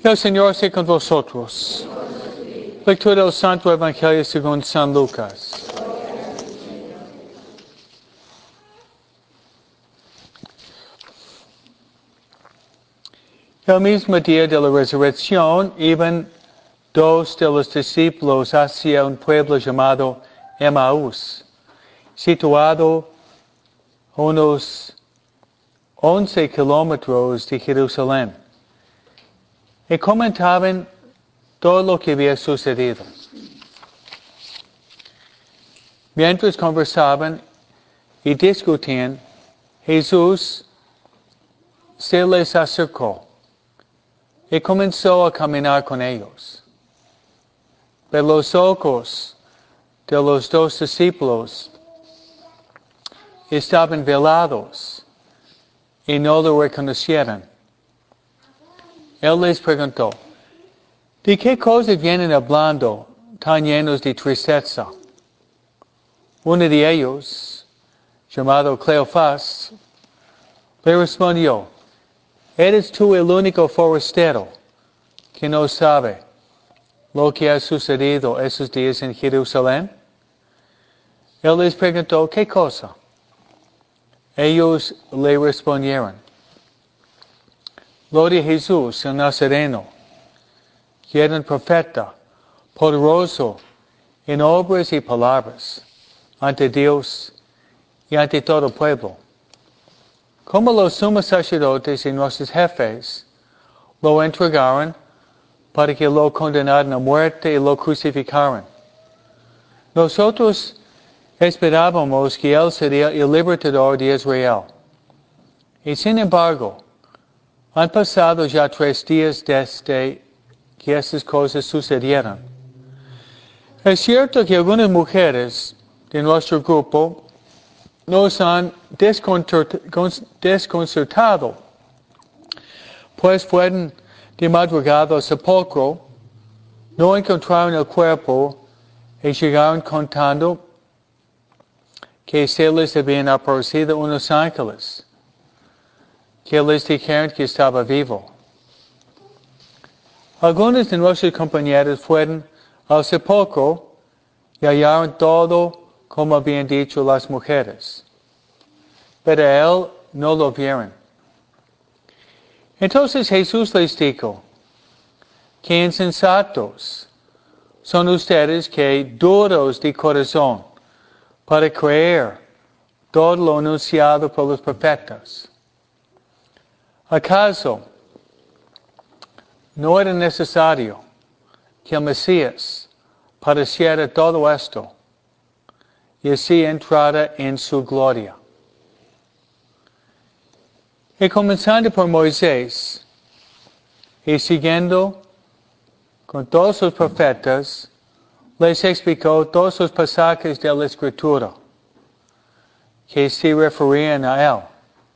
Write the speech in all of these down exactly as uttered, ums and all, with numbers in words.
El Señor esté con vosotros. Lectura del Santo Evangelio según San Lucas. El mismo día de la resurrección iban dos de los discípulos hacia un pueblo llamado Emaús, situado a unos once kilómetros de Jerusalén, y comentaban todo lo que había sucedido. Mientras conversaban y discutían, Jesús se les acercó y comenzó a caminar con ellos. Pero los ojos de los dos discípulos estaban velados y no lo reconocieron. Él les preguntó, ¿de qué cosas vienen hablando tan llenos de tristeza? Uno de ellos, llamado Cleofás, le respondió, ¿eres tú el único forastero que no sabe lo que ha sucedido esos días en Jerusalén? Él les preguntó, ¿qué cosa? Ellos le respondieron, lo de Jesús, el Nazareno, que era un profeta, poderoso en obras y palabras, ante Dios y ante todo el pueblo. Como los sumos sacerdotes y nuestros jefes lo entregaron para que lo condenaran a muerte y lo crucificaran. Nosotros esperábamos que Él sería el libertador de Israel. Y sin embargo, han pasado ya tres días desde que estas cosas sucedieron. Es cierto que algunas mujeres de nuestro grupo nos han desconcertado, pues fueron de madrugada al sepulcro, no encontraron el cuerpo y llegaron contando que se les habían aparecido unos ángeles que les dijeron que estaba vivo. Algunos de nuestros compañeros fueron al sepulcro y hallaron todo como habían dicho las mujeres, pero a él no lo vieron. Entonces Jesús les dijo, qué insensatos son ustedes, que duros de corazón para creer todo lo anunciado por los profetas. ¿Acaso no era necesario que el Mesías padeciera todo esto y así entrara en su gloria? Y comenzando por Moisés y siguiendo con todos los profetas, les explicó todos los pasajes de la Escritura que se referían a él.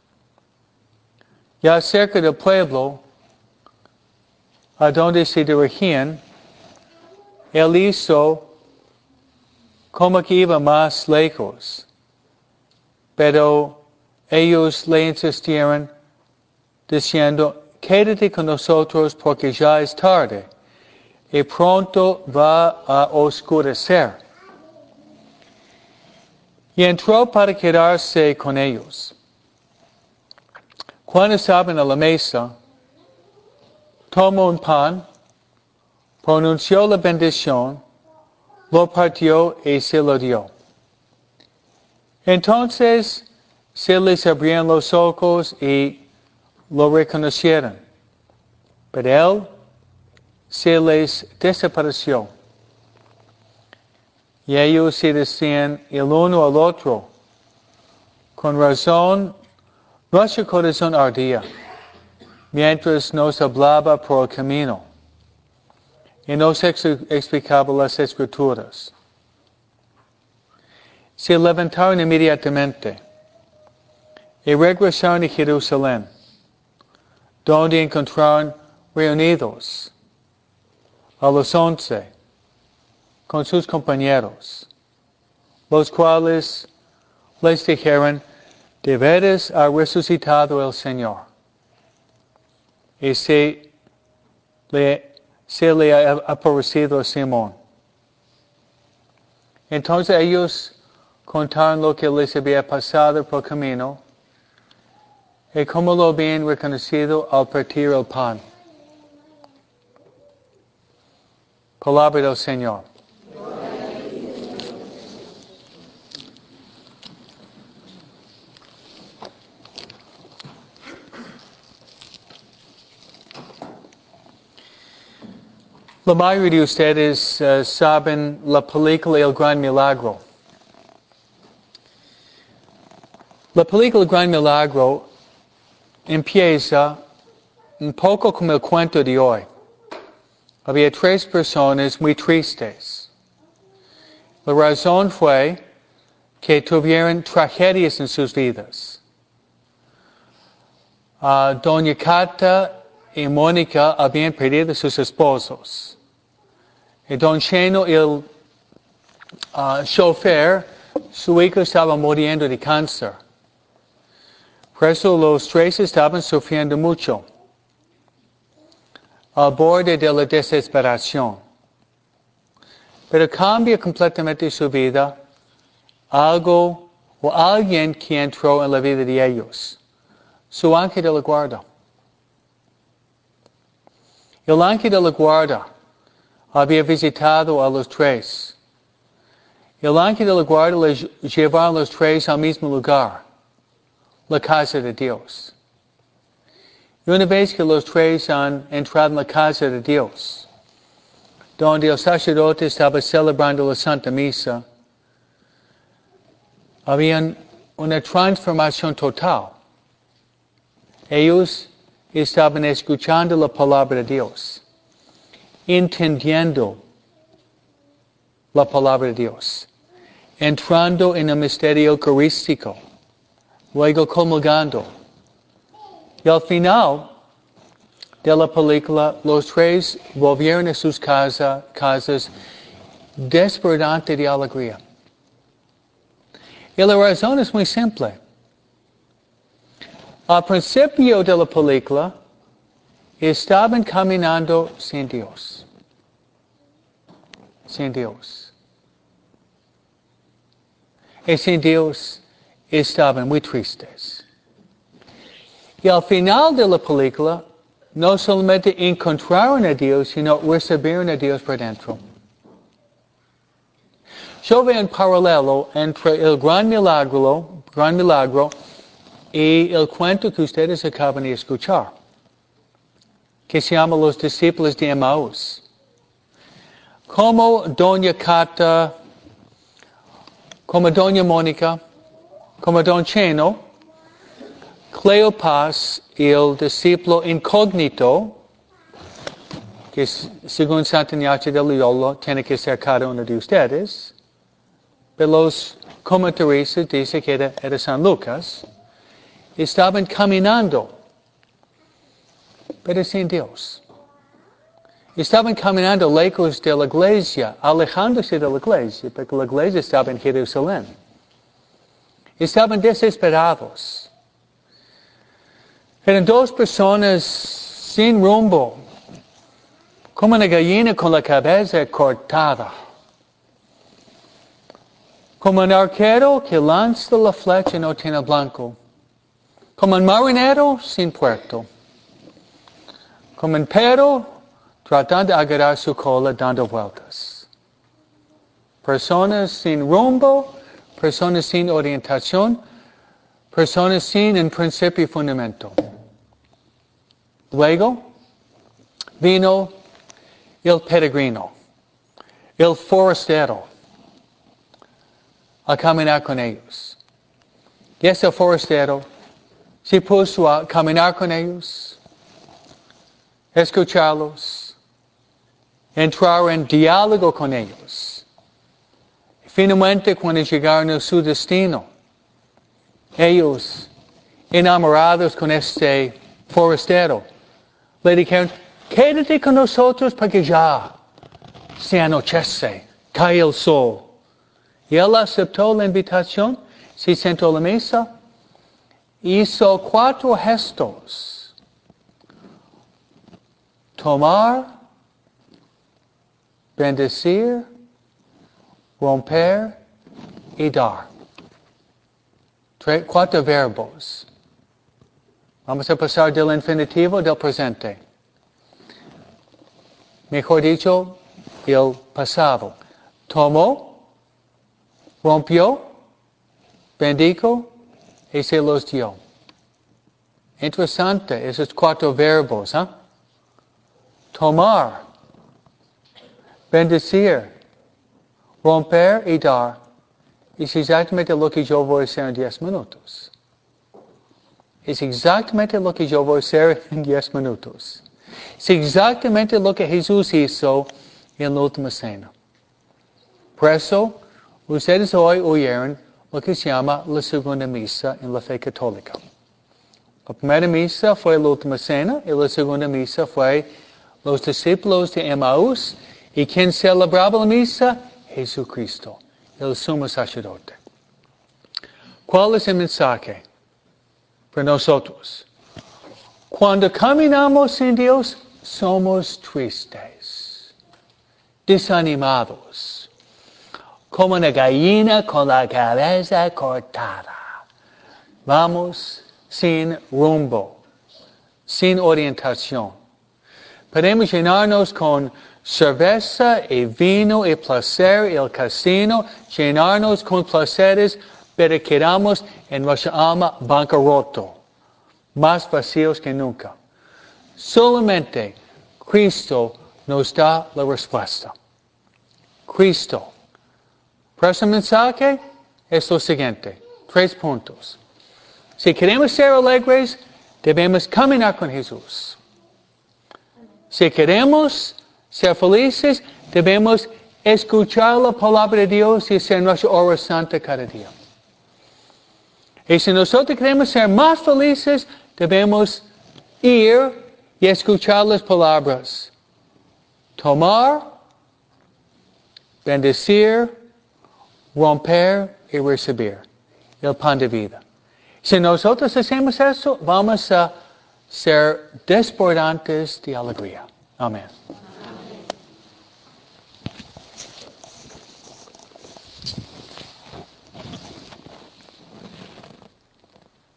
Y acerca del pueblo a donde se dirigían, él hizo como que iba más lejos, pero ellos le insistieron diciendo, quédate con nosotros porque ya es tarde y pronto va a oscurecer. Y entró para quedarse con ellos. Cuando estaban a la mesa, tomó un pan, pronunció la bendición, lo partió y se lo dio. Entonces se les abrieron los ojos y lo reconocieron, pero él se les desapareció. Y ellos se decían el uno al otro, con razón, nuestro corazón ardía, mientras nos hablaba por el camino, y nos ex- explicaba las Escrituras. Se levantaron inmediatamente y regresaron a Jerusalén, donde encontraron reunidos a los once con sus compañeros, los cuales les dijeron, de veras ha resucitado el Señor, y se le, se le ha aparecido a Simón. Entonces ellos contaron lo que les había pasado por camino y cómo lo habían reconocido al partir el pan. Palabra del Señor. La mayoría de ustedes uh, saben la película El Gran Milagro. La película El Gran Milagro empieza un poco como el cuento de hoy. Había tres personas muy tristes. La razón fue que tuvieron tragedias en sus vidas. Uh, Doña Cata y Mónica habían perdido a sus esposos. Y Don Cheno, el uh, chofer, su hijo estaba muriendo de cáncer. Por eso los tres estaban sufriendo mucho, al borde de la desesperación. Pero cambia completamente su vida algo o alguien que entró en la vida de ellos. Su ángel de la guarda. El ángel de la guarda había visitado a los tres. El ángel de la guarda les llevaba a los tres al mismo lugar, la casa de Dios. Y una vez que los tres han entrado en la casa de Dios, donde el sacerdote estaba celebrando la Santa Misa, había una transformación total. Ellos estaban escuchando la palabra de Dios, entendiendo la palabra de Dios, entrando en el misterio eucarístico, luego comulgando. Y al final de la película, los tres volvieron a sus casa, casas desbordantes de alegría. Y la razón es muy simple. Al principio de la película, estaban caminando sin Dios. Sin Dios. Y sin Dios estaban muy tristes. Y al final de la película, no solamente encontraron a Dios, sino recibieron a Dios por dentro. Yo veo un paralelo entre el gran milagro, gran milagro y el cuento que ustedes acaban de escuchar, que se llama Los discípulos de Emaús. Como Doña Cata, como Doña Mónica, como Don Cheno, Cleopas, el discípulo incógnito, que según Santa Ignacia de Loyola tiene que ser cada uno de ustedes, pero los comentaristas dicen que era, era San Lucas, estaban caminando, pero sin Dios. Estaban caminando lejos de la iglesia, alejándose de la iglesia, porque la iglesia estaba en Jerusalén. Estaban desesperados. Eran dos personas sin rumbo, como una gallina con la cabeza cortada. Como un arquero que lanza la flecha y no tiene blanco. Como un marinero sin puerto. Como un perro tratando de agarrar su cola dando vueltas. Personas sin rumbo, personas sin orientación, personas sin un principio y fundamento. Luego vino el peregrino, el forastero, a caminar con ellos. Y ese forastero se puso a caminar con ellos, escucharlos, entrar en diálogo con ellos. Finalmente, cuando llegaron a su destino, ellos, enamorados con este forastero, le dijeron, quédate con nosotros porque ya se anochece, cae el sol. Y él aceptó la invitación, se sentó a la mesa, hizo cuatro gestos tomar, bendecir, romper y dar. Tres, cuatro verbos. Vamos a pasar del infinitivo del presente. Mejor dicho, el pasado. Tomó, rompió, bendijo y se los dio. Interesante esos cuatro verbos, ¿eh? Tomar, bendecir, romper y dar. Es exactamente lo que yo voy a hacer en diez minutos. Es exactamente lo que yo voy a hacer en diez minutos. Es exactamente lo que Jesús hizo en la última cena. Por eso, ustedes hoy oyeron lo que se llama la segunda misa en la fe católica. La primera misa fue la última cena y la segunda misa fue los discípulos de Emaús. ¿Y quién celebraba la misa? Jesucristo, el sumo sacerdote. ¿Cuál es el mensaje para nosotros? Cuando caminamos en Dios, somos tristes, desanimados, como una gallina con la cabeza cortada. Vamos sin rumbo, sin orientación. Podemos llenarnos con cerveza y vino y placer y el casino, llenarnos con placeres, pero quedamos en nuestra alma bancarroto, más vacíos que nunca. Solamente Cristo nos da la respuesta. Cristo. Por ese mensaje es lo siguiente, tres puntos. Si queremos ser alegres, debemos caminar con Jesús. Si queremos ser felices, debemos escuchar la palabra de Dios y hacer nuestra oración santa cada día. Y si nosotros queremos ser más felices, debemos ir y escuchar las palabras. Tomar, bendecir, romper y recibir el pan de vida. Si nosotros hacemos eso, vamos a ser desbordantes de alegría. Amén.